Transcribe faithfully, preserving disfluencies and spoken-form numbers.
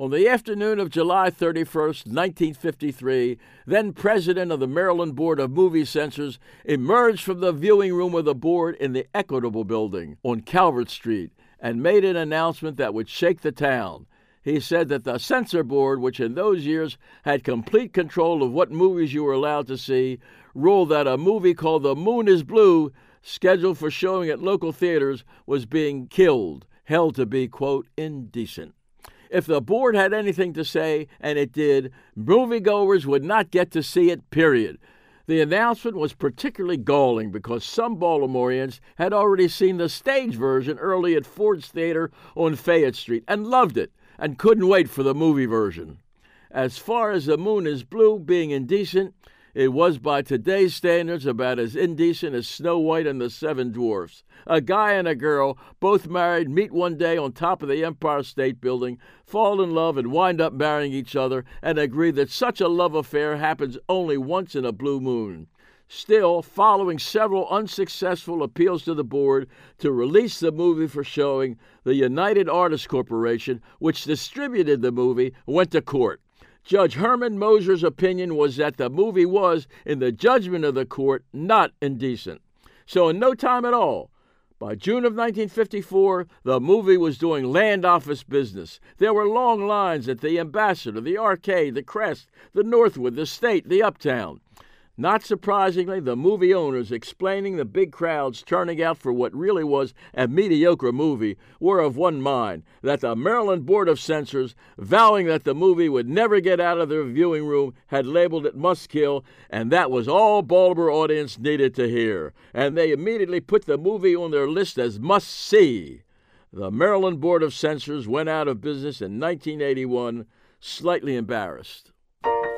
On the afternoon of July thirty-first, nineteen fifty-three, then president of the Maryland Board of Movie Censors emerged from the viewing room of the board in the Equitable Building on Calvert Street and made an announcement that would shake the town. He said that the censor board, which in those years had complete control of what movies you were allowed to see, ruled that a movie called The Moon is Blue, scheduled for showing at local theaters, was being killed, held to be, quote, indecent. If the board had anything to say, and it did, moviegoers would not get to see it, period. The announcement was particularly galling because some Baltimoreans had already seen the stage version early at Ford's Theater on Fayette Street and loved it and couldn't wait for the movie version. As far as The Moon is Blue being indecent, it was by today's standards about as indecent as Snow White and the Seven Dwarfs. A guy and a girl, both married, meet one day on top of the Empire State Building, fall in love and wind up marrying each other, and agree that such a love affair happens only once in a blue moon. Still, following several unsuccessful appeals to the board to release the movie for showing, the United Artists Corporation, which distributed the movie, went to court. Judge Herman Moser's opinion was that the movie was, in the judgment of the court, not indecent. So in no time at all, by June of nineteen fifty-four, the movie was doing land office business. There were long lines at the Ambassador, the Arcade, the Crest, the Northwood, the State, the Uptown. Not surprisingly, the movie owners, explaining the big crowds turning out for what really was a mediocre movie, were of one mind, that the Maryland Board of Censors, vowing that the movie would never get out of their viewing room, had labeled it must kill, and that was all Baltimore audience needed to hear. And they immediately put the movie on their list as must see. The Maryland Board of Censors went out of business in nineteen eighty-one, slightly embarrassed.